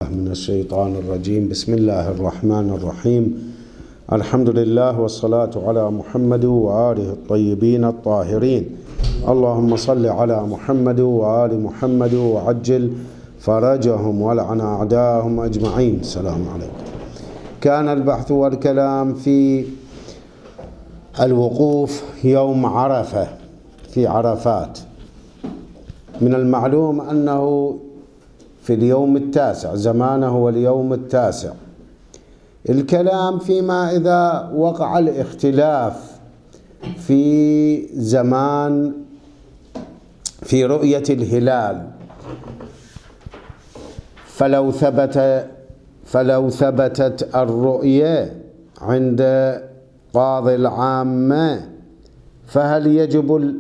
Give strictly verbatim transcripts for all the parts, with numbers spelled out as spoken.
بالله من الشيطان الرجيم. بسم الله الرحمن الرحيم. الحمد لله والصلاة على محمد وآله الطيبين الطاهرين. اللهم صل على محمد وآل محمد وعجل فرجهم ولعن أعداءهم أجمعين. السلام عليكم. كان البحث والكلام في الوقوف يوم عرفة في عرفات. من المعلوم أنه في اليوم التاسع، زمانه هو اليوم التاسع. الكلام فيما إذا وقع الاختلاف في زمان في رؤية الهلال، فلو ثبت فلو ثبتت الرؤية عند قاضي العامة فهل يجب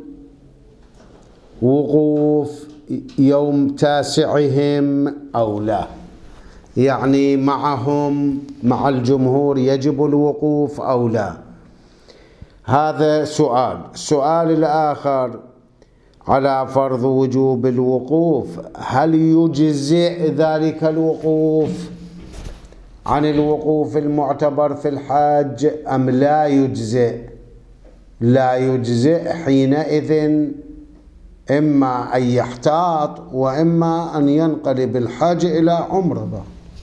الوقوف يوم تاسعهم أو لا؟ يعني معهم مع الجمهور يجب الوقوف أو لا؟ هذا سؤال. السؤال الآخر على فرض وجوب الوقوف، هل يجزئ ذلك الوقوف عن الوقوف المعتبر في الحج أم لا يجزئ؟ لا يجزئ. حينئذ إما أن يحتاط وإما أن ينقلب الحج إلى عمرة.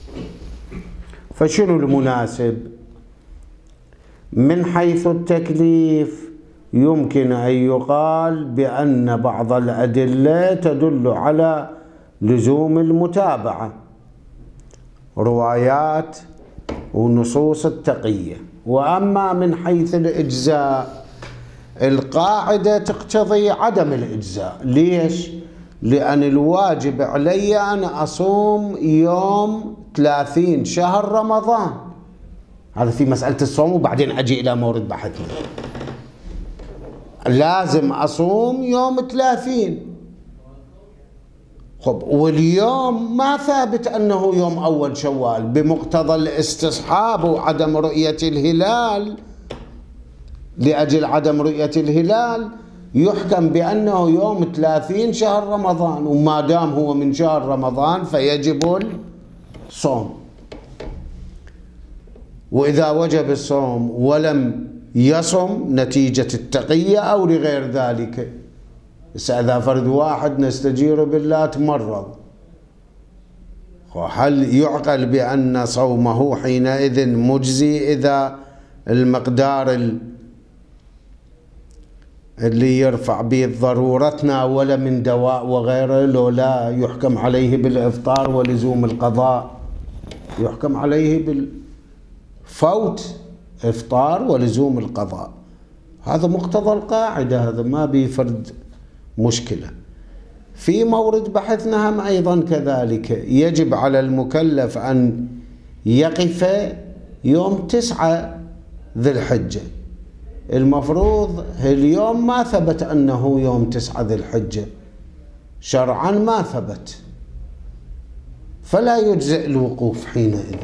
فشنو المناسب؟ من حيث التكليف يمكن أن يقال بأن بعض الأدلة تدل على لزوم المتابعة، روايات ونصوص التقية. وأما من حيث الإجزاء القاعدة تقتضي عدم الإجزاء. ليش؟ لأن الواجب علي أن أصوم يوم ثلاثين شهر رمضان. هذا في مسألة الصوم، وبعدين أجي إلى مورد بحثنا. لازم أصوم يوم ثلاثين. خب، واليوم ما ثابت أنه يوم أول شوال بمقتضى الاستصحاب وعدم رؤية الهلال. لأجل عدم رؤية الهلال يحكم بأنه يوم ثلاثين شهر رمضان، وما دام هو من شهر رمضان فيجب الصوم. وإذا وجب الصوم ولم يصم نتيجة التقية أو لغير ذلك، إذا فرد واحد نستجير بالله تمرض، هل يعقل بأن صومه حينئذ مجزي إذا المقدار اللي يرفع به ضرورتنا ولا من دواء وغيره، لو لا يحكم عليه بالإفطار ولزوم القضاء، يحكم عليه بالفوت إفطار ولزوم القضاء. هذا مقتضى القاعدة، هذا ما بيفرد مشكلة. في مورد بحثنا هم أيضا كذلك يجب على المكلف أن يقف يوم تسعة ذي الحجة. المفروض اليوم ما ثبت أنه يوم تسعة ذي الحجة، شرعا ما ثبت، فلا يجزئ الوقوف حينئذ،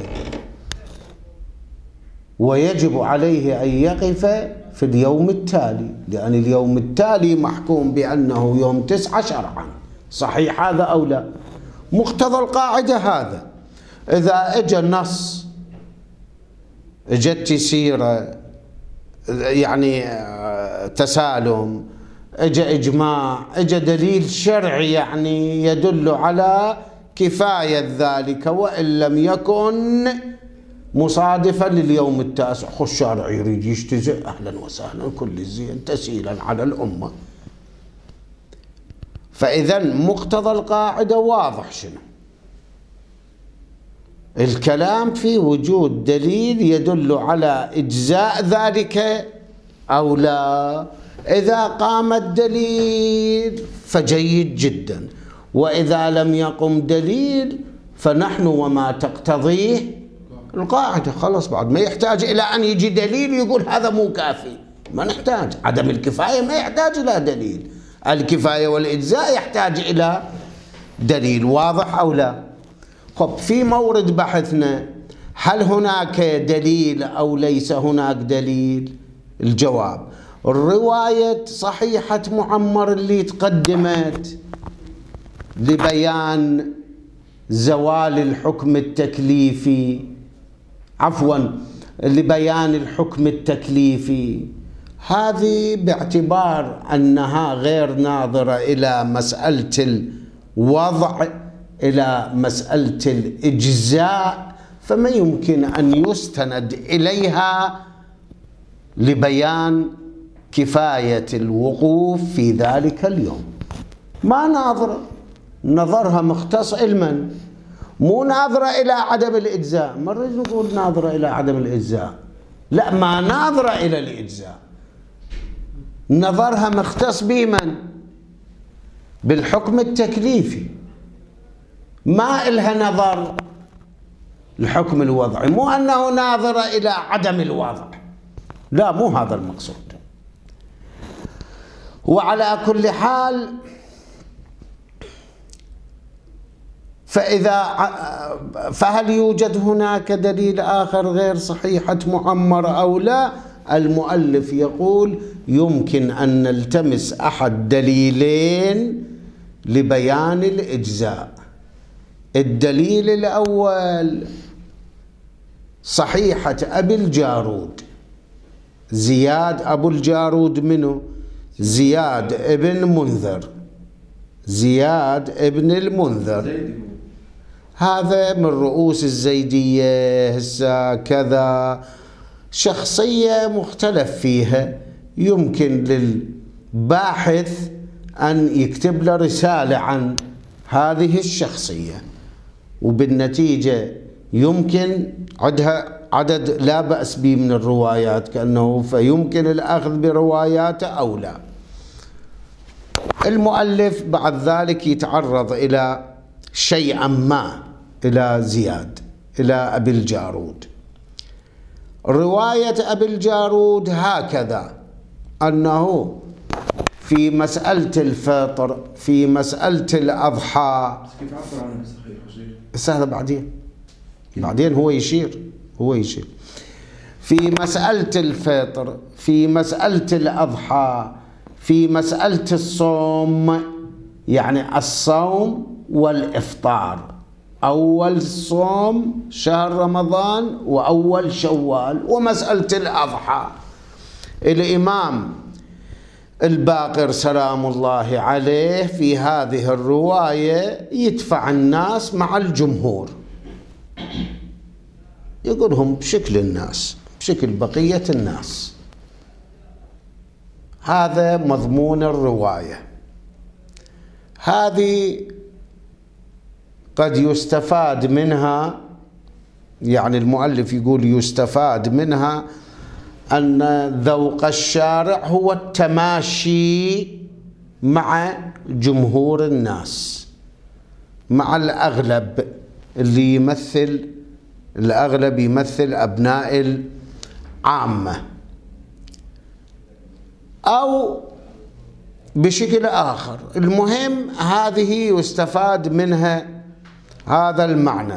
ويجب عليه أن يقف في اليوم التالي، لأن اليوم التالي محكوم بأنه يوم تسعة شرعا. صحيح هذا أو لا؟ مقتضى القاعدة هذا. إذا اجى النص، اجت سيرة، يعني تسالم، اجى إجماع، اجى دليل شرعي يعني يدل على كفاية ذلك، وإن لم يكن مصادفا لليوم التاسع، خو الشارع يريد يجتزئ أهلا وسهلا، كل الزين تسهيلا على الأمة. فإذا مقتضى القاعدة واضح. شنو الكلام؟ في وجود دليل يدل على إجزاء ذلك أو لا. إذا قام الدليل فجيد جدا، وإذا لم يقم دليل فنحن وما تقتضيه القاعدة. خلاص، بعد ما يحتاج إلى أن يجي دليل يقول هذا مو كافي، ما نحتاج. عدم الكفاية ما يحتاج إلى دليل، الكفاية والإجزاء يحتاج إلى دليل. واضح أو لا؟ خب، في مورد بحثنا هل هناك دليل أو ليس هناك دليل؟ الجواب: الرواية صحيحة معمر اللي تقدمت لبيان زوال الحكم التكليفي، عفوا لبيان الحكم التكليفي، هذه باعتبار أنها غير ناظرة إلى مسألة الوضع، إلى مسألة الإجزاء، فما يمكن أن يستند إليها لبيان كفاية الوقوف في ذلك اليوم. ما ناظرة، نظرها مختص علما، مو ناظرة إلى عدم الإجزاء. ما نريد نقول ناظرة إلى عدم الإجزاء، لا، ما ناظرة إلى الإجزاء، نظرها مختص بمن؟ بالحكم التكليفي، ما إلها نظر الحكم الوضعي، مو أنه ناظرة إلى عدم الوضع، لا، مو هذا المقصود. وعلى كل حال، فإذا فهل يوجد هناك دليل آخر غير صحيحة معمر أو لا؟ المؤلف يقول يمكن أن نلتمس أحد دليلين لبيان الإجزاء. الدليل الأول صحيحة أبي الجارود، زياد أبو الجارود منه؟ زياد ابن منذر، زياد ابن المنذر، هذا من رؤوس الزيدية، هسه كذا شخصية مختلف فيها، يمكن للباحث أن يكتب له رسالة عن هذه الشخصية، وبالنتيجة يمكن عندها عدد لا بأس به من الروايات كأنه، فيمكن الأخذ برواياته أو لا. المؤلف بعد ذلك يتعرض إلى شيئا ما، إلى زياد، إلى أبي الجارود. رواية أبي الجارود هكذا، أنه في مسألة الفطر، في مسألة الأضحى، كيف عبر عنه صحيح؟ سهل بعدين، بعدين هو يشير هو يشير في مسألة الفطر، في مسألة الأضحى، في مسألة الصوم، يعني الصوم والإفطار، أول الصوم شهر رمضان وأول شوال، ومسألة الأضحى. الإمام الباقر سلام الله عليه في هذه الرواية يدفع الناس مع الجمهور، يقولهم بشكل الناس، بشكل بقية الناس. هذا مضمون الرواية. هذه قد يستفاد منها، يعني المؤلف يقول يستفاد منها أن ذوق الشارع هو التماشي مع جمهور الناس، مع الأغلب اللي يمثل، الأغلب يمثل أبناء العامة، أو بشكل آخر. المهم هذه يستفاد منها هذا المعنى.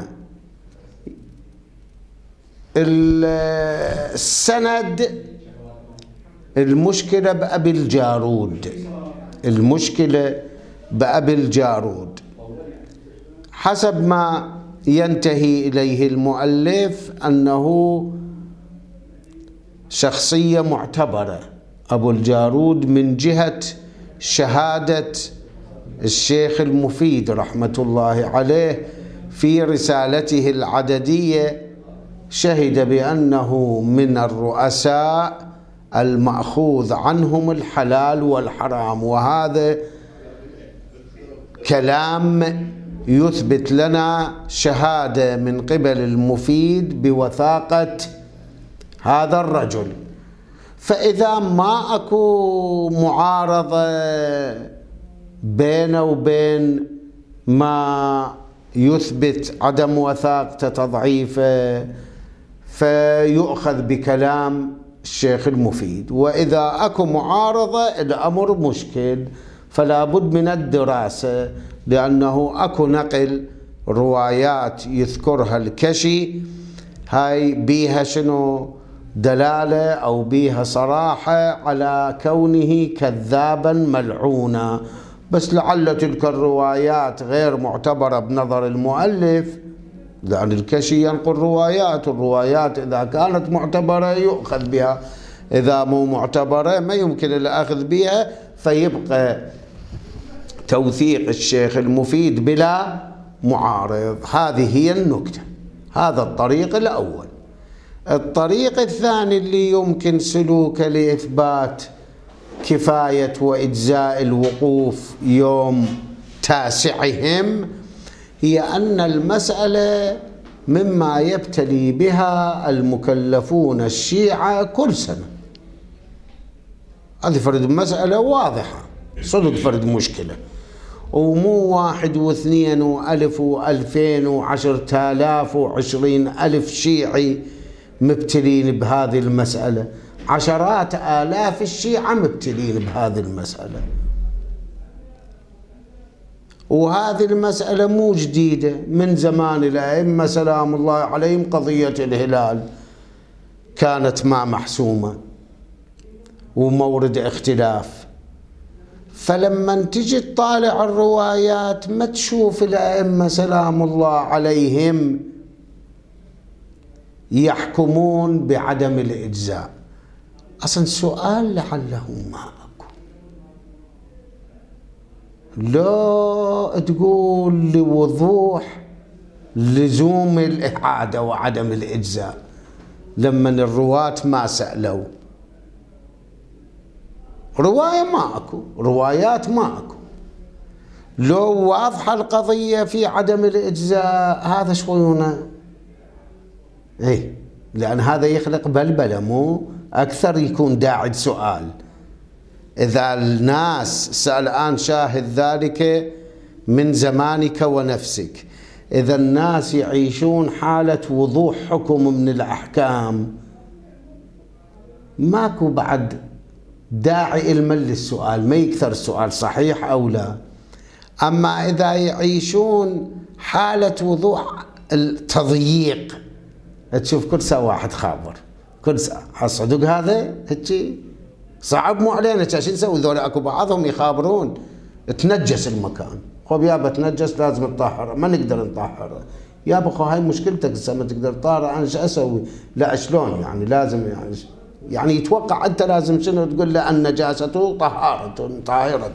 السند، المشكلة بأبي الجارود، المشكلة بأبي الجارود حسب ما ينتهي إليه المؤلف أنه شخصية معتبرة أبو الجارود من جهة شهادة الشيخ المفيد رحمة الله عليه في رسالته العددية، شهد بأنه من الرؤساء المأخوذ عنهم الحلال والحرام، وهذا كلام يثبت لنا شهادة من قبل المفيد بوثاقة هذا الرجل. فإذا ما أكو معارضة بينه وبين ما يثبت عدم وثاقته تضعيفه، فيؤخذ بكلام الشيخ المفيد. وإذا أكو معارضة الأمر مشكل، فلا بد من الدراسة، لأنه أكو نقل روايات يذكرها الكشي، هاي بيها شنو دلالة أو بيها صراحة على كونه كذابا ملعونا، بس لعل تلك الروايات غير معتبرة بنظر المؤلف، لأن الكشي ينقل روايات، الروايات إذا كانت معتبرة يؤخذ بها، إذا مو معتبرة ما يمكن الأخذ بها، فيبقى توثيق الشيخ المفيد بلا معارض. هذه هي النكتة، هذا الطريق الأول. الطريق الثاني اللي يمكن سلوكه لإثبات كفاية وإجزاء الوقوف يوم تاسعهم هي أن المسألة مما يبتلي بها المكلفون الشيعة كل سنة. هذه فرد مسألة واضحة صدق، فرد مشكلة، ومو واحد واثنين وألف وألفين وعشرة آلاف وعشرين ألف شيعي مبتلين بهذه المسألة، عشرات آلاف الشيعة مبتلين بهذه المسألة. وهذه المسألة مو جديدة، من زمان الأئمة سلام الله عليهم قضية الهلال كانت ما محسومة ومورد اختلاف. فلما تجي تطالع الروايات ما تشوف الأئمة سلام الله عليهم يحكمون بعدم الإجزاء. أصلا سؤال لعله ما أكو، لا تقول لوضوح لزوم الإعادة وعدم الإجزاء لما الرواة ما سألوا. رواية ما أكو، روايات ما أكو. لو واضحة القضية في عدم الإجزاء هذا شوينا إيه، لأن هذا يخلق بلبلة، مو أكثر يكون داعي سؤال. إذا الناس سألان شاهد ذلك من زمانك ونفسك، إذا الناس يعيشون حالة وضوح حكم من الأحكام ماكو بعد داعي المل السؤال، ما يكثر السؤال صحيح أو لا. أما إذا يعيشون حالة وضوح التضييق، تشوف كل ساعة واحد خابر، كل ساعة صدق هذا هيك صعب مو علينا، شو نسوي؟ ذولا اكو بعضهم يخابرون تنجس المكان، خب يابا تنجس لازم نطهره، ما نقدر نطهره، يابا خو هاي مشكلتك هسه ما تقدر تطهره، انا شو اسوي؟ لا شلون يعني لازم يعني يعني يتوقع انت لازم شنو تقول له النجاسة طهارة طاهرة،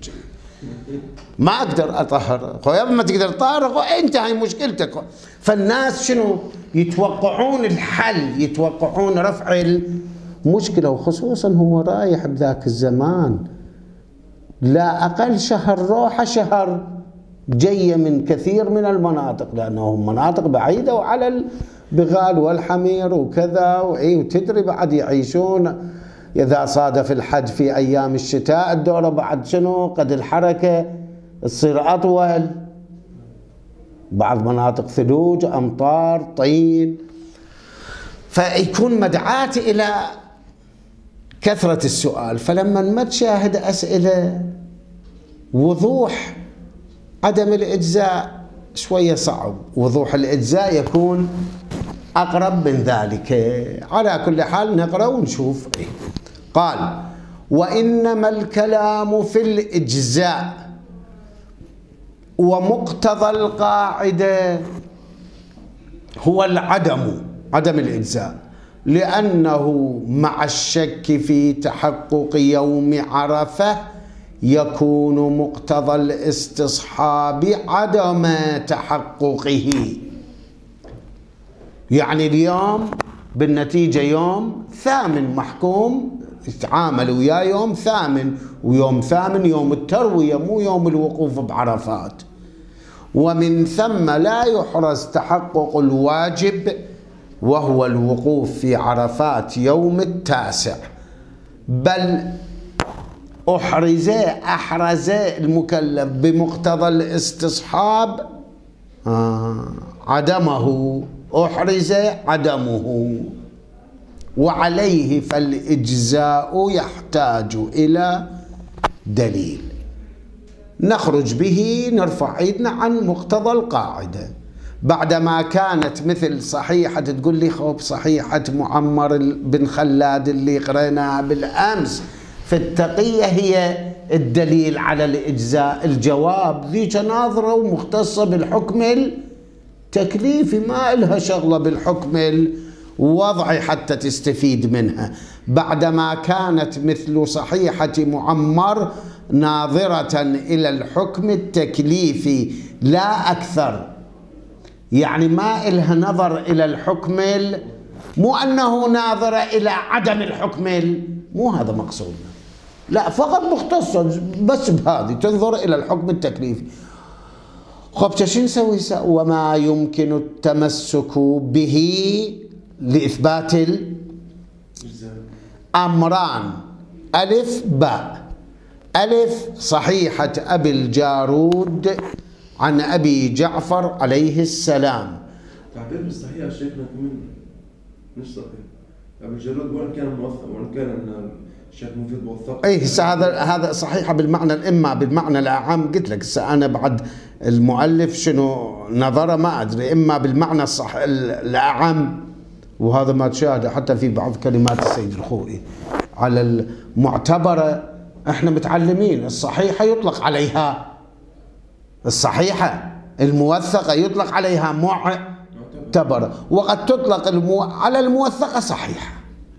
ما اقدر اطهر، خو يابا ما تقدر تطهر، خو انت هاي مشكلتك. فالناس شنو يتوقعون الحل، يتوقعون رفع المشكلة، وخصوصا هو رايح بذاك الزمان لا اقل شهر روحه شهر جايه من كثير من المناطق، لانهم مناطق بعيده وعلى البغال والحمير وكذا، واي وتدري بعد يعيشون إذا صادف الحج في أيام الشتاء الدورة بعد شنو قد الحركة تصير أطول، بعض مناطق ثلوج أمطار طين، فيكون مدعاة إلى كثرة السؤال. فلما ما تشاهد أسئلة وضوح عدم الإجزاء شوية صعب، وضوح الإجزاء يكون أقرب من ذلك. على كل حال نقرأ ونشوف. قال: وإنما الكلام في الإجزاء ومقتضى القاعدة هو العدم، عدم الإجزاء، لأنه مع الشك في تحقق يوم عرفة يكون مقتضى الاستصحاب عدم تحققه. يعني اليوم بالنتيجة يوم ثامن محكوم يتعامل وياه يوم ثامن، ويوم ثامن يوم التروية مو يوم الوقوف بعرفات، ومن ثم لا يحرز تحقق الواجب وهو الوقوف في عرفات يوم التاسع، بل أحرز أحرز المكلف بمقتضى الاستصحاب آه عدمه، أحرز عدمه، وعليه فالإجزاء يحتاج إلى دليل نخرج به نرفع ايدنا عن مقتضى القاعدة. بعدما كانت مثل صحيحة، تقول لي خوب صحيحة معمر بن خلاد اللي قريناها بالأمس في التقية هي الدليل على الإجزاء؟ الجواب ذيك ناظرة ومختصة بالحكم التكليفي، ما إلها شغلة بالحكم الوضعي حتى تستفيد منها، بعدما كانت مثل صحيحة معمر ناظرة إلى الحكم التكليفي لا أكثر. يعني ما إلها نظر إلى الحكم، مو أنه ناظرة إلى عدم الحكم، مو هذا مقصودنا، لا، فقط مختصة بس بهذه، تنظر إلى الحكم التكليفي. خب شو نسوي؟ وما يمكن التمسك به لإثبات الأمران. ألف باء. ألف صحيحة أبي الجارود عن أبي جعفر عليه السلام. تعبير بالصحيح شيخنا كمان مش صحيح. أبي الجارود وإن كان موثق وإن كان الشيخ مفيد موثق. أي هذا هذا صحيحة بالمعنى الإما بالمعنى الأعم. قلت لك أنا بعد المؤلف شنو نظره ما أدري، إما بالمعنى الصح الأعم، وهذا ما تشاهده حتى في بعض كلمات السيد الخوئي على المعتبرة. احنا متعلمين الصحيحة يطلق عليها الصحيحة، الموثقة يطلق عليها معتبرة، وقد تطلق المو... على الموثقة صحيحة.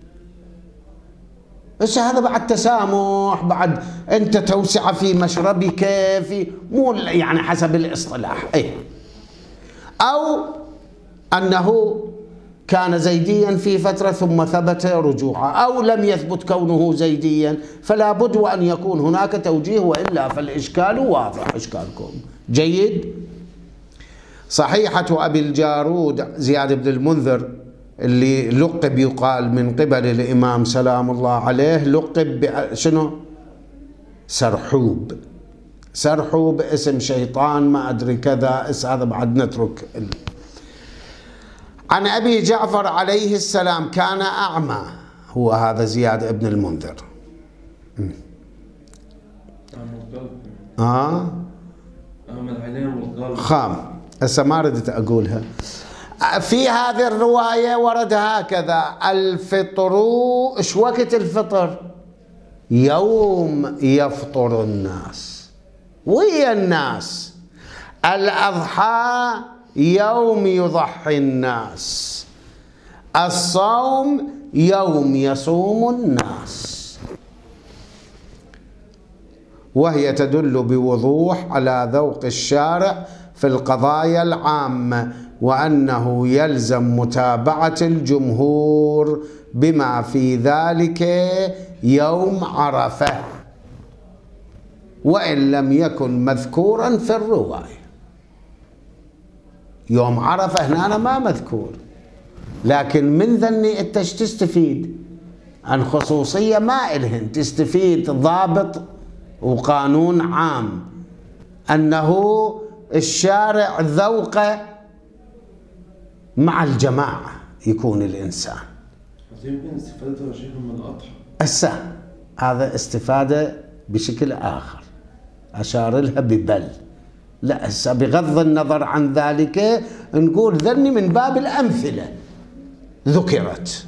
بس هذا بعد تسامح، بعد انت توسعة في مشربك، في مو يعني حسب الاصطلاح. ايه او انه كان زيديا في فترة ثم ثبت رجوعا، أو لم يثبت كونه زيديا، فلا بد وأن يكون هناك توجيه، وإلا فالإشكال واضح. إشكالكم جيد. صحيحة أبي الجارود زياد بن المنذر اللي لقب يقال من قبل الإمام سلام الله عليه، لقب شنو؟ سرحوب. سرحوب اسم شيطان ما أدري كذا، هذا بعد نترك. عن أبي جعفر عليه السلام كان أعمى، هو هذا زياد بن المنذر. آه خام. هسه ما ردت أقولها. في هذه الرواية ورد هكذا: الفطر، إيش وقت الفطر؟ يوم يفطر الناس ويا الناس. الأضحى يوم يضحي الناس. الصوم يوم يصوم الناس. وهي تدل بوضوح على ذوق الشارع في القضايا العامة، وأنه يلزم متابعة الجمهور بما في ذلك يوم عرفة، وإن لم يكن مذكورا في الرواية. يوم عرفة هنا أنا ما مذكور، لكن من ذني أنت تستفيد عن خصوصية ما إلهن، تستفيد ضابط وقانون عام أنه الشارع ذوقه مع الجماعة يكون الإنسان. يمكن استفادته يا شيخ من الأضحى. أسا هذا استفادة بشكل آخر أشار لها ببل. لا هسه بغض النظر عن ذلك نقول ذني من باب الأمثلة ذكرت،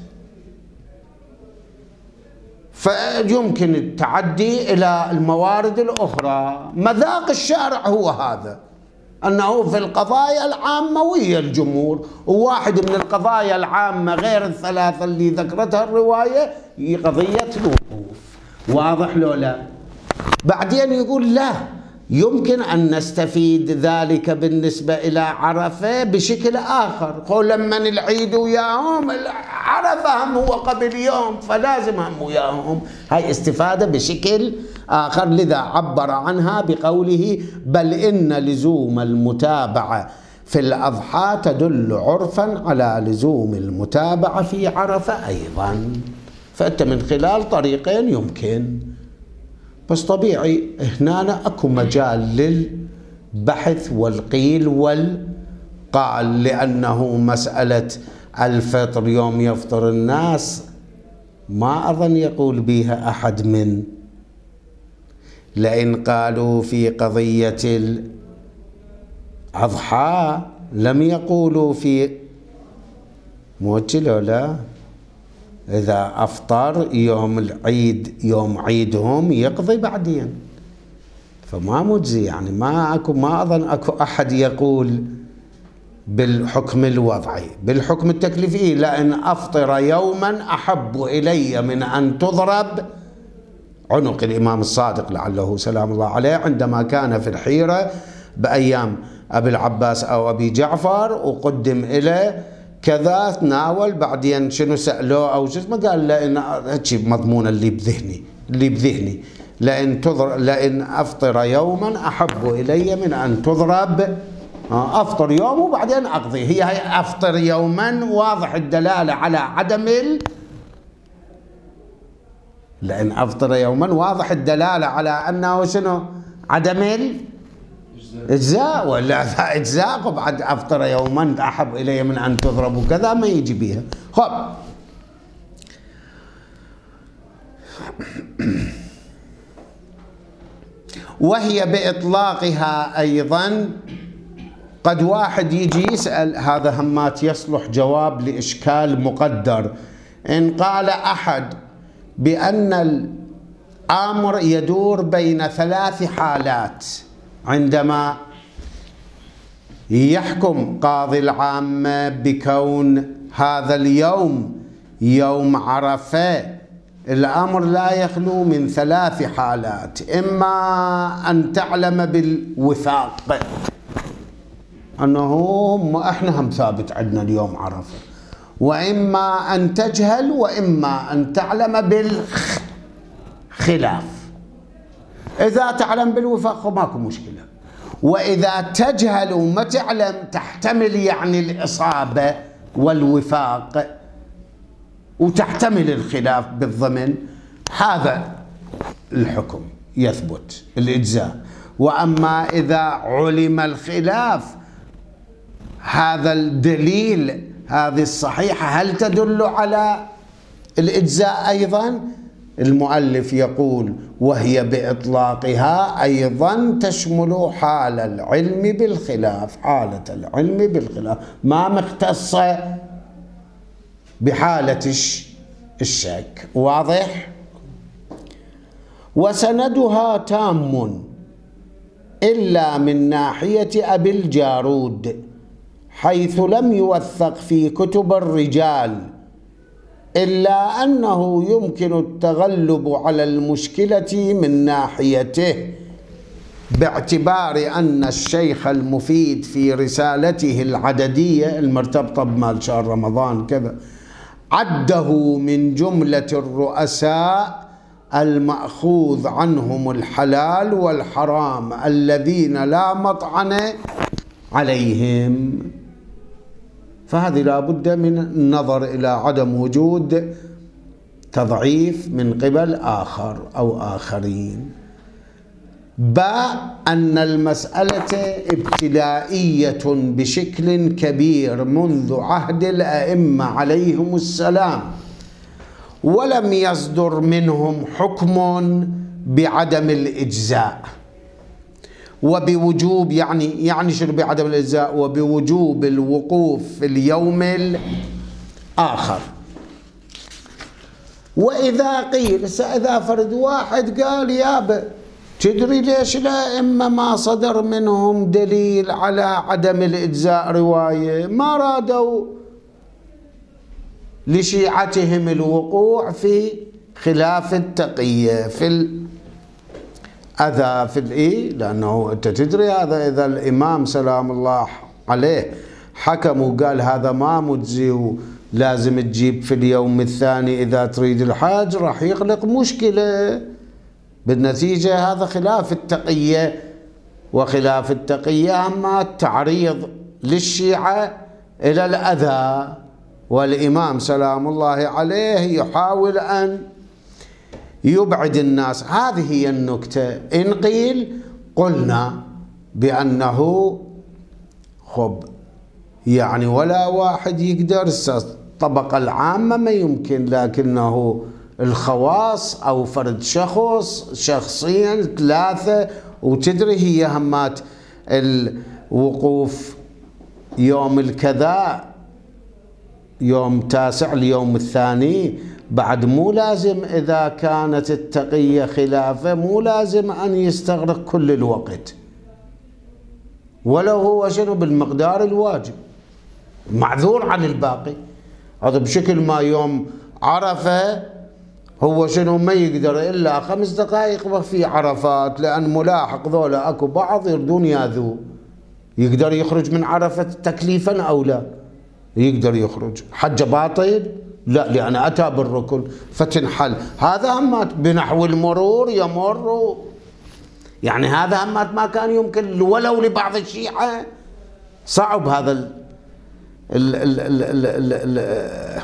فيمكن التعدي إلى الموارد الأخرى. مذاق الشارع هو هذا، أنه في القضايا العامة ويا الجمهور، وواحد من القضايا العامة غير الثلاثة اللي ذكرتها الرواية هي قضية الوقوف. واضح لو لا؟ بعدين يقول لا، يمكن أن نستفيد ذلك بالنسبة إلى عرفة بشكل آخر. قول لما العيد وياهم، عرفة هم هو قبل يوم فلازم هم وياهم. هاي استفادة بشكل آخر، لذا عبر عنها بقوله: بل إن لزوم المتابعة في الأضحى تدل عرفا على لزوم المتابعة في عرفة أيضا. فأنت من خلال طريقين يمكن، بس طبيعي هنا اكو مجال للبحث والقيل والقال، لأنه مسألة الفطر يوم يفطر الناس ما أظن يقول بها أحد من، لئن قالوا في قضية الأضحى لم يقولوا في موجه لا. إذا أفطر يوم العيد يوم عيدهم يقضي بعدين، فما مجزي يعني. ما أكو ما أظن أكو أحد يقول بالحكم الوضعي. بالحكم التكليفي لأن أفطر يوما أحب إلي من أن تضرب عنق الإمام الصادق لعله سلام الله عليه عندما كان في الحيرة بأيام أبي العباس أو أبي جعفر وقدم إليه كذا تناول بعدين شنو سألوه أو شو اسمه قال لأن هيك مضمون اللي بذهني اللي بذهني لأن تضر لأن أفطر يوما أحب إلي من أن تضرب. أفطر يوم وبعدين أقضي. هي هي أفطر يوما واضح الدلالة على عدم ال لأن أفطر يوما واضح الدلالة على أنه شنو عدم الإجزاء، ولا إذا إجزاء وبعد أفطر يوما أحب إلي من أن تضرب وكذا ما يجي بيها. خب وهي بإطلاقها أيضا قد واحد يجي يسأل هذا همات يصلح جواب لإشكال مقدر. إن قال أحد بأن الأمر يدور بين ثلاث حالات عندما يحكم قاضي العامة بكون هذا اليوم يوم عرفة، الأمر لا يخلو من ثلاث حالات: إما أن تعلم بالوثاق أنه إحنا هم ثابت عندنا اليوم عرفة، وإما أن تجهل، وإما أن تعلم بالخلاف. إذا تعلم بالوفاق ماكو مشكلة، وإذا تجهل وما تعلم تحتمل يعني الإصابة والوفاق وتحتمل الخلاف بالضمن، هذا الحكم يثبت الإجزاء. وأما إذا علم الخلاف، هذا الدليل هذه الصحيحة هل تدل على الإجزاء أيضا؟ المؤلف يقول وهي بإطلاقها أيضا تشمل حال العلم بالخلاف، حالة العلم بالخلاف، ما مختصة بحالة الشك. واضح؟ وسندها تام إلا من ناحية أبي الجارود، حيث لم يوثق في كتب الرجال، إلا أنه يمكن التغلب على المشكلة من ناحيته، باعتبار أن الشيخ المفيد في رسالته العددية المرتبطة بمال شهر رمضان كذا عده من جملة الرؤساء المأخوذ عنهم الحلال والحرام الذين لا مطعن عليهم. فهذه لا بد من النظر إلى عدم وجود تضعيف من قبل آخر أو آخرين. باء أن المسألة ابتلائية بشكل كبير منذ عهد الأئمة عليهم السلام، ولم يصدر منهم حكم بعدم الإجزاء وبوجوب يعني يعني شنو بعدم الإجزاء وبوجوب الوقوف في اليوم الآخر. وإذا قيل إذا فرد واحد قال يابا تدري ليش الأئمة ما صدر منهم دليل على عدم الإجزاء رواية؟ ما رادوا لشيعتهم الوقوع في خلاف التقية في الأذى في الإيه، لأنه أنت تدري هذا إذا الإمام سلام الله عليه حكم وقال هذا ما مجزي ولازم تجيب في اليوم الثاني إذا تريد الحاج، راح يخلق مشكلة. بالنتيجة هذا خلاف التقية، وخلاف التقية أما التعريض للشيعة إلى الأذى، والإمام سلام الله عليه يحاول أن يبعد الناس. هذه هي النكتة. إن قيل قلنا بأنه خب يعني ولا واحد يقدر، الطبقة العامة ما يمكن، لكنه الخواص أو فرد شخص شخصيا ثلاثة، وتدري هي همات الوقوف يوم الكذا يوم تاسع اليوم الثاني بعد مو لازم إذا كانت التقية خلافه مو لازم أن يستغرق كل الوقت، ولو هو شنو بالمقدار الواجب معذور عن الباقي. هذا بشكل ما يوم عرفة هو شنو ما يقدر إلا خمس دقائق في عرفات، لأن ملاحق ذولا أكو بعض يردون ياذوه، يقدر يخرج من عرفة تكليفا أو لا؟ يقدر يخرج. حج باطل؟ لا، لأن أتى بالركن فتنحل. هذا همات بنحو المرور يمر، يعني هذا همات ما كان يمكن ولو لبعض الشيعة. صعب هذا ال ال ال ال ال ال ال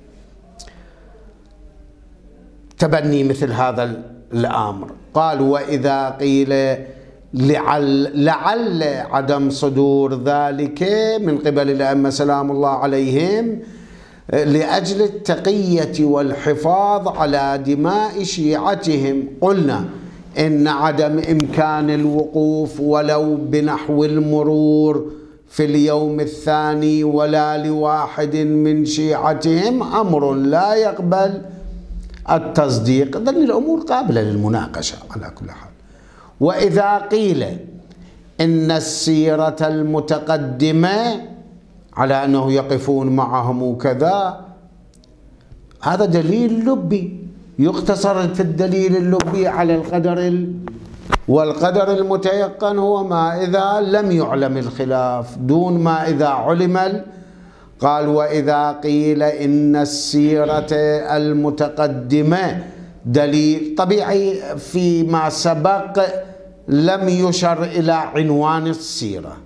تبني مثل هذا الأمر. قال وإذا قيل لعل, لعل عدم صدور ذلك من قبل الأئمة سلام الله عليهم لأجل التقية والحفاظ على دماء شيعتهم، قلنا إن عدم إمكان الوقوف ولو بنحو المرور في اليوم الثاني ولا لواحد من شيعتهم أمر لا يقبل التصديق. إذن الأمور قابلة للمناقشة على كل حال. وإذا قيل إن السيرة المتقدمة على أنه يقفون معهم وكذا، هذا دليل لبي يقتصر في الدليل اللبي على القدر ال... والقدر المتيقن هو ما إذا لم يعلم الخلاف دون ما إذا علم ال... قال وإذا قيل إن السيرة المتقدمة دليل طبيعي فيما سبق لم يشر إلى عنوان السيرة.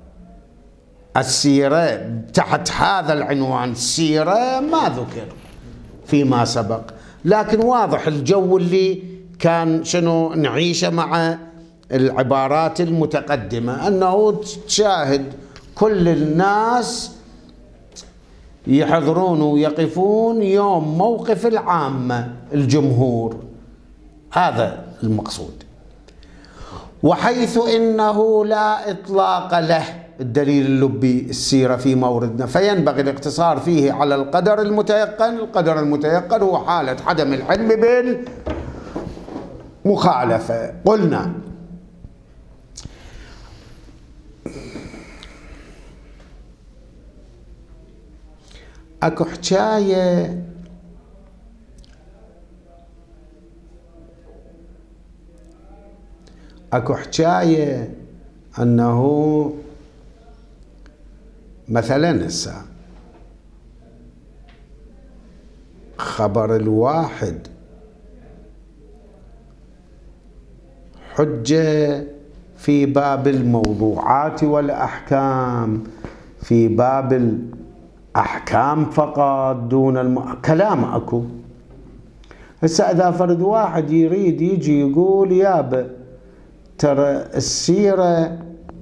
السيرة تحت هذا العنوان السيرة ما ذكر فيما سبق، لكن واضح الجو اللي كان شنو نعيشه مع العبارات المتقدمة، أنه تشاهد كل الناس يحضرون ويقفون يوم موقف العامة الجمهور، هذا المقصود. وحيث إنه لا إطلاق له الدليل اللبي السيرة في موردنا، فينبغي الاقتصار فيه على القدر المتيقن. القدر المتيقن هو حالة عدم العلم بالمخالفة. قلنا اكو حكاية اكو حكاية انه مثلا هسه خبر الواحد حجة في باب الموضوعات والأحكام، في باب الأحكام فقط دون الم... كلام أكو. هسه إذا فرد واحد يريد يجي يقول يابا ترى السيرة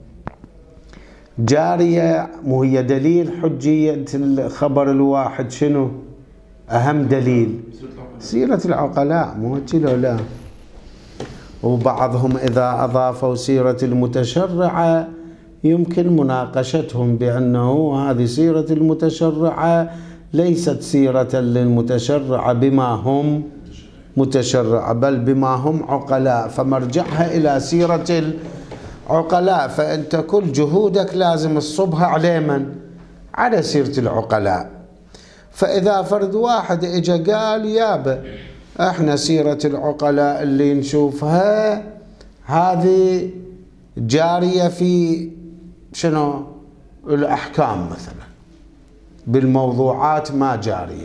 جارية، مو هي دليل حجية الخبر الواحد شنو؟ أهم دليل سيرة العقلاء، مو هيك لو لا؟ وبعضهم إذا أضافوا سيرة المتشرعة يمكن مناقشتهم بأنه هذه سيرة المتشرعة ليست سيرة للمتشرعة بما هم متشرعة، بل بما هم عقلاء، فمرجعها إلى سيرة العقلاء. فأنت كل جهودك لازم تصبها على من؟ على سيرة العقلاء. فإذا فرد واحد إجا قال يابا احنا سيرة العقلاء اللي نشوفها هذه جارية في شنو؟ الأحكام مثلا، بالموضوعات ما جارية.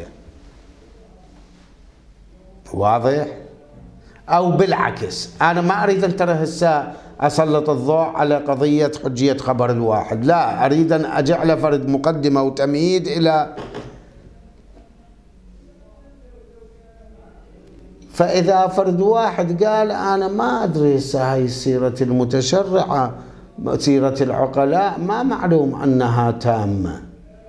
واضح؟ أو بالعكس، أنا ما أريد أن ترى هسه أسلط الضوء على قضية حجية خبر الواحد، لا، أريد أن أجعل فرد مقدمة وتمهيد إلى. فإذا فرد واحد قال أنا ما أدري هسه هاي سيرة المتشرعة سيرة العقلاء ما معلوم أنها تامة،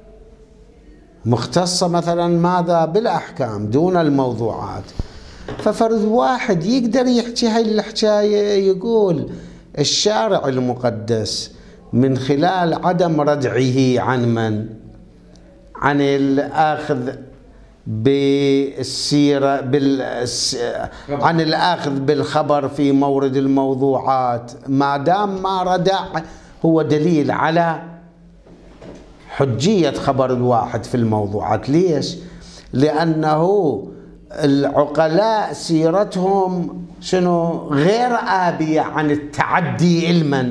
مختصة مثلا ماذا؟ بالأحكام دون الموضوعات. ففرد واحد يقدر يحكي هاي الحكاية، يقول الشارع المقدس من خلال عدم ردعه عن من؟ عن الأخذ بالسيرة بالس... عن الأخذ بالخبر في مورد الموضوعات ما دام ما ردع، هو دليل على حجية خبر الواحد في الموضوعات. ليش؟ لأنه العقلاء سيرتهم شنو؟ غير آبية عن التعدي علما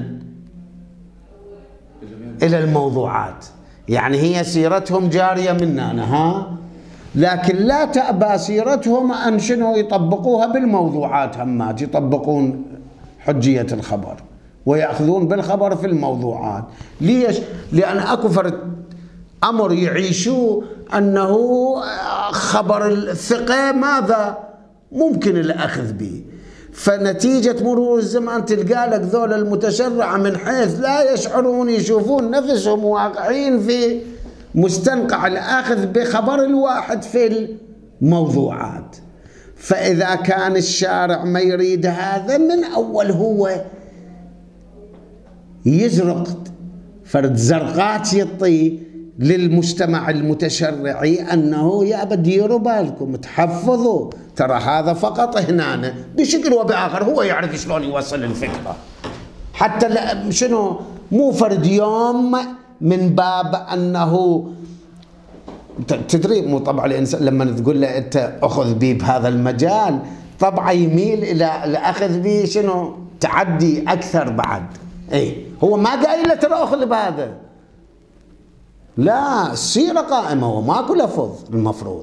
إلى الموضوعات، يعني هي سيرتهم جارية مننا ها، لكن لا تأبى سيرتهم أن شنو؟ يطبقوها بالموضوعات، همات يطبقون حجية الخبر ويأخذون بالخبر في الموضوعات. ليش؟ لأن أكو فرد أمر يعيشوه أنه خبر الثقة ماذا ممكن الأخذ به، فنتيجة مرور الزمان تلقى لك ذول المتشرعة من حيث لا يشعرون يشوفون نفسهم واقعين في مستنقع الأخذ بخبر الواحد في الموضوعات. فإذا كان الشارع ما يريد هذا من أول هو يزرق فرد زرقات يطي للمجتمع المتشرعي أنه يا بديروا بالكم تحفظوا، ترى هذا فقط هنا بشكل وبآخر هو يعرف شلون يوصل الفكرة، حتى شنو مو فرد يوم من باب أنه تدري مو طبعا الإنسان لما تقول له أنت أخذ بي بهذا المجال طبعا يميل إلى الأخذ به شنو تعدي أكثر بعد. إيه هو ما قايل له ترى أخذ بهذا، لا السيرة قائمة وماكو لفظ المفروض.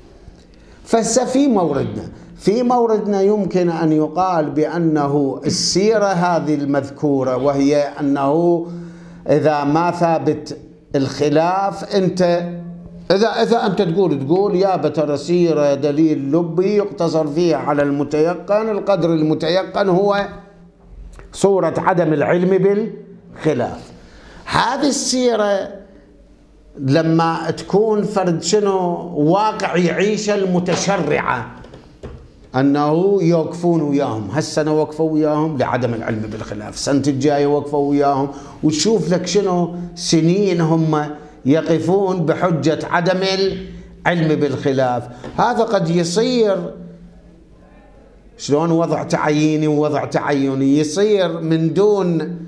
فهسه في موردنا في موردنا يمكن أن يقال بأنه السيرة هذه المذكورة، وهي أنه إذا ما ثابت الخلاف أنت إذا إذا أنت تقول تقول يا بترى سيرة دليل لبي يقتصر فيها على المتيقن، القدر المتيقن هو صورة عدم العلم بالخلاف. هذه السيرة لما تكون فرد شنو واقع يعيش المتشرعة أنه يوقفون وياهم، هالسنة وقفوا وياهم لعدم العلم بالخلاف، السنة الجاية وقفوا وياهم، وتشوف لك شنو سنين هم يقفون بحجة عدم العلم بالخلاف. هذا قد يصير شلون وضع تعييني ووضع تعيني، يصير من دون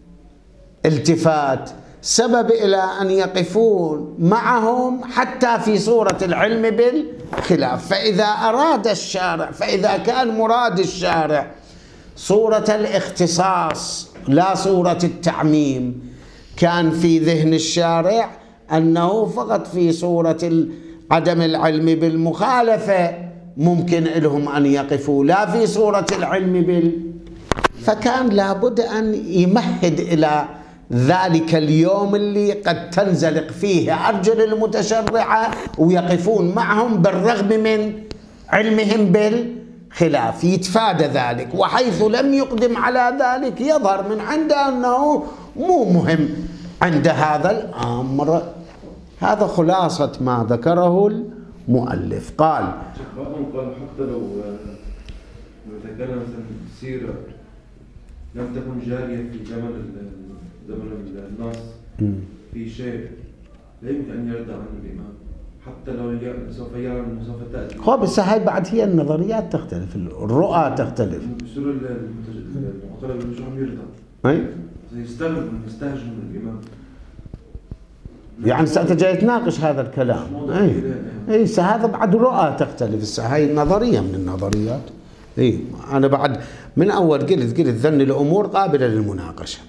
التفات سبب إلى أن يقفون معهم حتى في صورة العلم بالخلاف. فإذا أراد الشارع فإذا كان مراد الشارع صورة الاختصاص لا صورة التعميم، كان في ذهن الشارع أنه فقط في صورة عدم العلم بالمخالفة ممكن لهم أن يقفوا، لا في صورة العلم بال فكان لابد أن يمهد إلى ذلك اليوم اللي قد تنزلق فيه أرجل المتشرعة ويقفون معهم بالرغم من علمهم بالخلاف، يتفادى ذلك، وحيث لم يقدم على ذلك يظهر من عنده أنه مو مهم عند هذا الأمر. هذا خلاصة ما ذكره المؤلف. قال قال حتى لو إذا كان مثلا سيرة لم تكن جارية في زمن زمن الناس في شيء لا يمكن أن يرد عنه الإمام حتى لو سوف يرى أنه سوف تأتي. هو بس هاي بعد هي النظريات تختلف، الرؤى تختلف. بصير المعترض مش عم يرضى. أي. يستغرب يستهجن من الإمام. يعني أنت جاي تناقش هذا الكلام. أي. أي هذا بعد رؤى تختلف، هاي نظرية من النظريات. أي أنا بعد من أول قلت قلت ذن الأمور قابلة للمناقشة.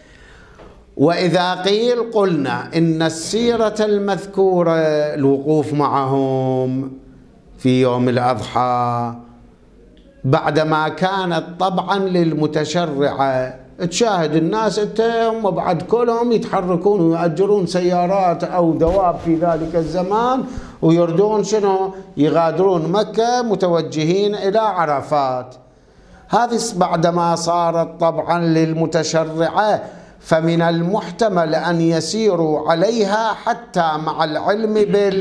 وإذا قيل قلنا إن السيرة المذكورة الوقوف معهم في يوم الأضحى بعدما كانت طبعا للمتشرعة، تشاهد الناس انت هم بعد كلهم يتحركون ويأجرون سيارات أو دواب في ذلك الزمان ويردون شنو يغادرون مكة متوجهين إلى عرفات. هذه بعدما صارت طبعا للمتشرعة فمن المحتمل أن يسيروا عليها حتى مع العلم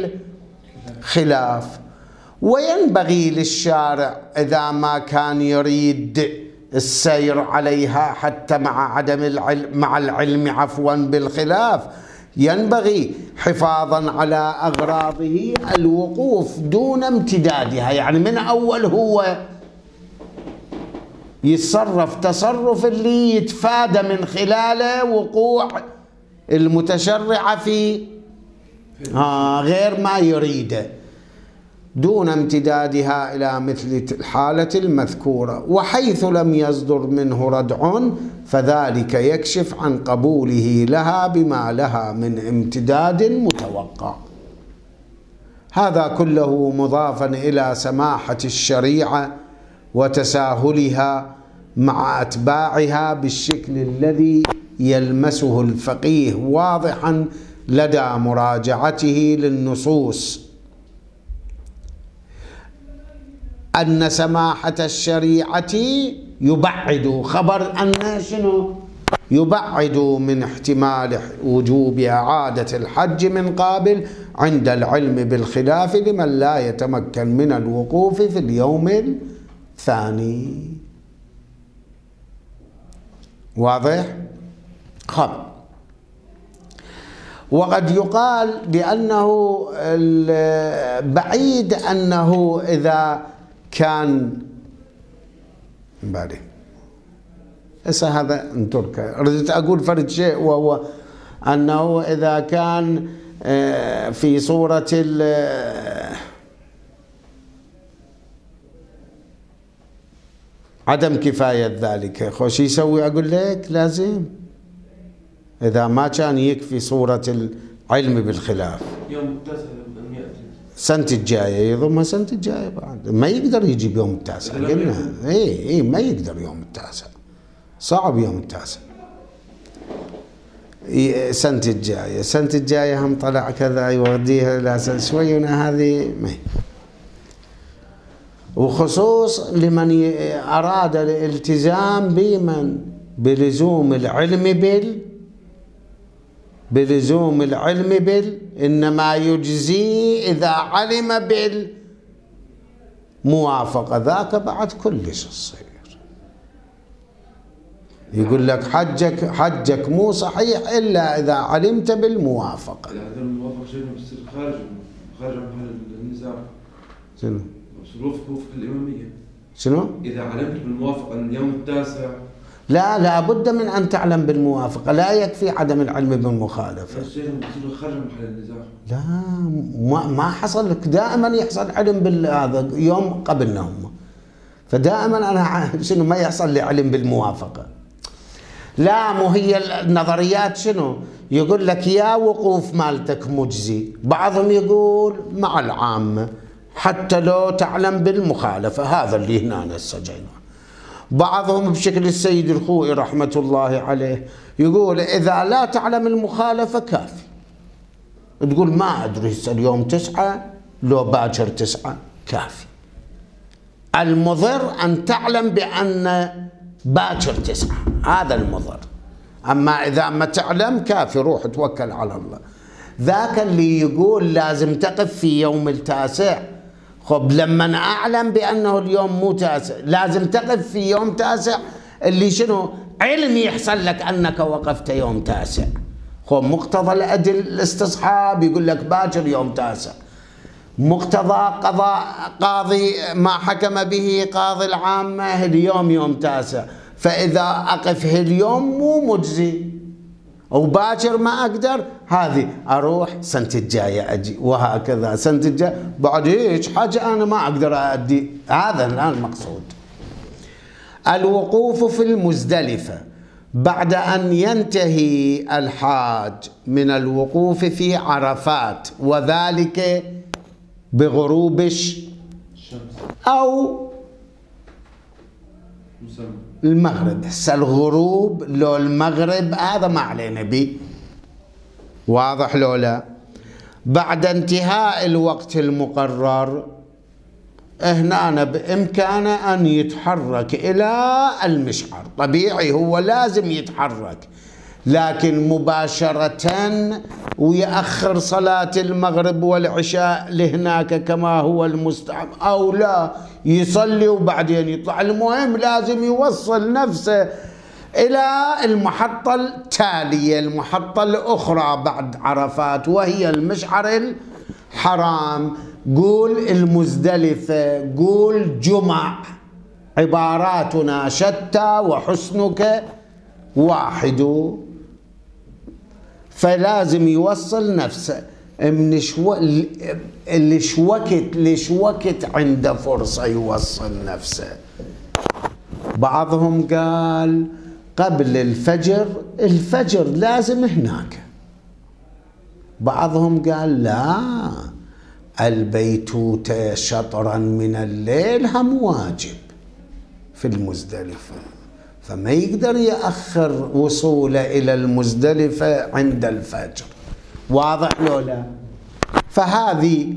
بالخلاف. وينبغي للشارع إذا ما كان يريد السير عليها حتى مع عدم العلم مع العلم عفوا بالخلاف ينبغي حفاظا على أغراضه الوقوف دون امتدادها، يعني من أول هو يتصرف تصرف اللي يتفادى من خلاله وقوع المتشرع في آه غير ما يريده دون امتدادها إلى مثل الحالة المذكورة. وحيث لم يصدر منه ردع فذلك يكشف عن قبوله لها بما لها من امتداد متوقع. هذا كله مضافا إلى سماحة الشريعة وتساهلها مع أتباعها بالشكل الذي يلمسه الفقيه واضحا لدى مراجعته للنصوص، أن سماحة الشريعة يبعد خبر أن شنو يبعد من احتمال وجوب إعادة الحج من قابل عند العلم بالخلاف لمن لا يتمكن من الوقوف في اليوم الثاني. واضح؟ خب. وقد يقال بأنه بعيد أنه إذا كان بعدين هسه هذا نتركه. ردت أقول فرد شيء وهو أنه إذا كان في صورة عدم كفاية ذلك خوش يسوي؟ أقول لك لازم إذا ما كان يكفي صورة العلم بالخلاف يوم التاسع لم يأتي سنة الجاية يضمها سنة الجاية بعد ما يقدر يجيب يوم التاسع. قلنا اي اي ما يقدر يوم التاسع، صعب يوم التاسع. سنة الجاية سنة الجاية هم طلع كذا يوديها إلى سنة شوي هذه ما. وخصوص لمن أراد الالتزام بمن بلزوم العلم بال بلزوم العلم بال إنما يجزي إذا علم بالموافقة، ذاك بعد كل شيء يصير. يقول لك حجك حجك مو صحيح إلا إذا علمت بالموافقة. إذا عدم الموافقة شيء بيصير خارج خارج محل النزاع. شنو؟ وفق وفق الإمامية. شنو؟ إذا علمت بالموافقة أن اليوم التاسع لا لا بد من أن تعلم بالموافقة، لا يكفي عدم العلم بالمخالفة. الشيء بيصير خارج محل النزاع. لا ما ما حصل لك، دائما يحصل علم بالهذا يوم قبلنا هم، فدائما أنا شنو ما يحصل لي علم بالموافقة. لا مو هي النظريات شنو يقول لك يا وقوف مالتك مجزي، بعضهم يقول مع العامة حتى لو تعلم بالمخالفة، هذا اللي هنا السجينة. بعضهم بشكل السيد الخوئي رحمة الله عليه يقول إذا لا تعلم المخالفة كافي، تقول ما أدري اليوم تسعة لو باكر تسعة كافي. المضر أن تعلم بأن باكر تسعة، هذا المضر. أما إذا ما تعلم كافي، روح توكل على الله. ذاك اللي يقول لازم تقف في يوم التاسع، خب لما أعلم بأنه اليوم مو تاسع لازم تقف في يوم تاسع، اللي شنو علم يحصل لك أنك وقفت يوم تاسع. خب مقتضى الأدل الاستصحاب يقول لك باكر يوم تاسع، مقتضى قضاء قاضي ما حكم به قاضي العامة اليوم يوم تاسع، فإذا أقف اليوم مو مجزي وباكر ما أقدر، هذه أروح سنة الجاية أجي، وهكذا سنة الجاية بعد هيك حاجة أنا ما أقدر أؤدي. هذا الآن المقصود. الوقوف في المزدلفة بعد أن ينتهي الحاج من الوقوف في عرفات، وذلك بغروب الشمس أو المغرب. هسه الغروب لو المغرب هذا ما علينا به، واضح لو لا؟ بعد انتهاء الوقت المقرر هنا بإمكانه أن يتحرك إلى المشعر، طبيعي هو لازم يتحرك، لكن مباشرة ويأخر صلاة المغرب والعشاء لهناك كما هو المستحب، أو لا يصلي وبعدين يطلع. المهم لازم يوصل نفسه إلى المحطة التالية، المحطة الأخرى بعد عرفات، وهي المشعر الحرام. قول المزدلفة، قول جمع، عباراتنا شتى وحسنك واحد. فلازم يوصل نفسه من شو... ليش وقت ليش وقت عنده فرصة يوصل نفسه. بعضهم قال قبل الفجر، الفجر لازم هناك. بعضهم قال لا، البيتوتة شطرا من الليل هم واجب في المزدلفة، فما يقدر يأخر وصوله إلى المزدلفة عند الفجر. واضح لو لا؟ فهذه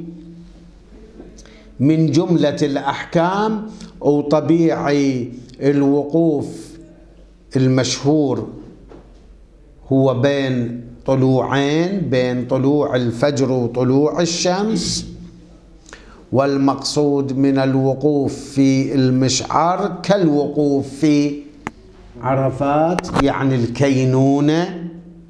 من جملة الأحكام. وطبيعي الوقوف المشهور هو بين طلوعين، بين طلوع الفجر وطلوع الشمس. والمقصود من الوقوف في المشعر كالوقوف في عرفات، يعني الكينونة.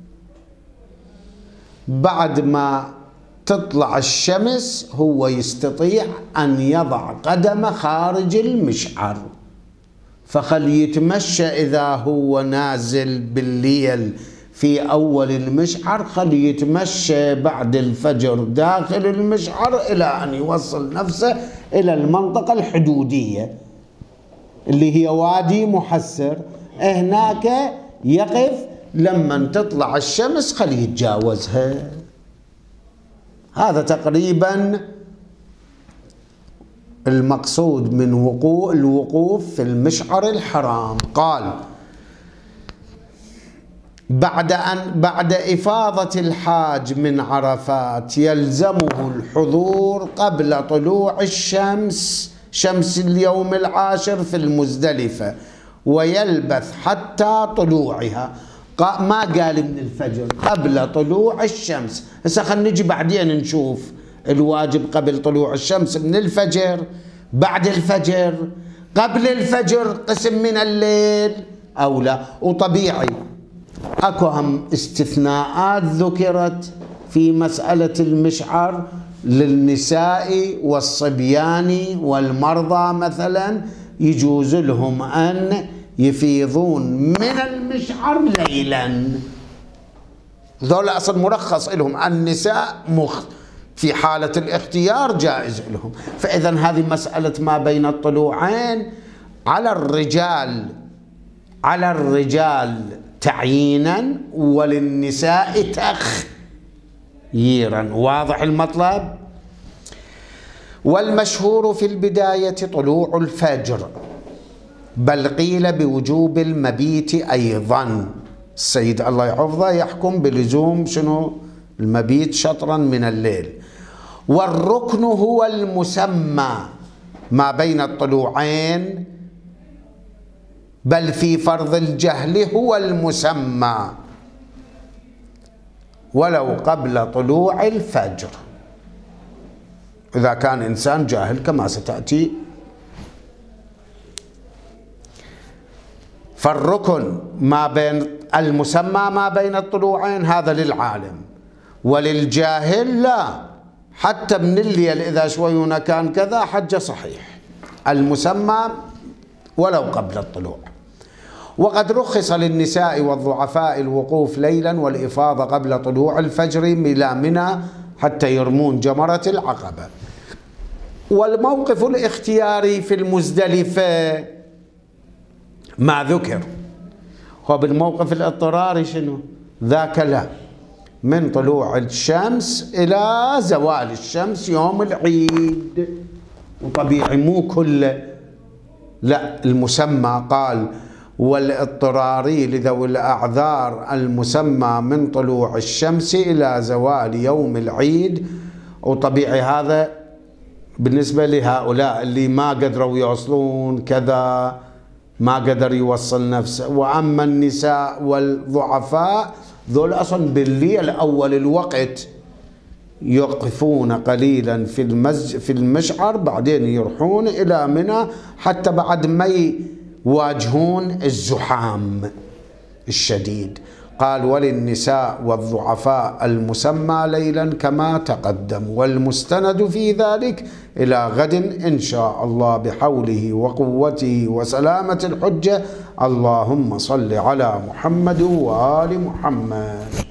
بعد ما تطلع الشمس هو يستطيع أن يضع قدمه خارج المشعر، فخل يتمشى إذا هو نازل بالليل في أول المشعر، خل يتمشى بعد الفجر داخل المشعر إلى أن يوصل نفسه إلى المنطقة الحدودية اللي هي وادي محسر. هناك يقف لما تطلع الشمس خل يتجاوزها. هذا تقريبا المقصود من وقوع الوقوف في المشعر الحرام. قال بعد أن بعد إفاضة الحاج من عرفات يلزمه الحضور قبل طلوع الشمس، شمس اليوم العاشر في المزدلفة، ويلبث حتى طلوعها. ما قال من الفجر، قبل طلوع الشمس. هسه خلينا نجي بعدين نشوف الواجب قبل طلوع الشمس من الفجر، بعد الفجر، قبل الفجر قسم من الليل أو لا. وطبيعي أكو هم استثناءات ذكرت في مسألة المشعر للنساء والصبيان والمرضى مثلا، يجوز لهم أن يفيضون من المشعر ليلا. ذول أصل مرخص لهم. النساء مخ في حالة الاختيار جائز لهم. فإذا هذه مسألة ما بين الطلوعين على الرجال على الرجال تعيينا، وللنساء تخييرا. واضح المطلب؟ والمشهور في البداية طلوع الفجر، بل قيل بوجوب المبيت أيضا. السيد الله يحفظه يحكم بلزوم شنو؟ المبيت شطرا من الليل. والركن هو المسمى ما بين الطلوعين، بل في فرض الجهل هو المسمى ولو قبل طلوع الفجر، إذا كان إنسان جاهل كما ستأتي. فالركن ما بين المسمى ما بين الطلوعين هذا للعالم، وللجاهل لا، حتى من الليل إذا شوينا كان كذا حج صحيح. المسمى ولو قبل الطلوع. وقد رخص للنساء والضعفاء الوقوف ليلا والإفاضة قبل طلوع الفجر إلى منى حتى يرمون جمرة العقبة. والموقف الاختياري في المزدلفة ما ذكر، وبالموقف الاضطراري شنو؟ ذاك لا، من طلوع الشمس إلى زوال الشمس يوم العيد. وطبيعي مو كله، لا، المسمى قال والاضطراري لذوي الأعذار المسمى من طلوع الشمس إلى زوال يوم العيد. وطبيعي هذا بالنسبة لهؤلاء اللي ما قدروا يوصلون كذا، ما قدر يوصل نفسه. وأما النساء والضعفاء ذول أصلا بالليل أول الوقت يقفون قليلا في المسجد في المشعر، بعدين يروحون إلى منى حتى بعد ما يواجهون الزحام. الشديد. قال وللنساء والضعفاء المسمى ليلا كما تقدم، والمستند في ذلك إلى غد إن شاء الله بحوله وقوته وسلامة الحجة. اللهم صل على محمد وآل محمد.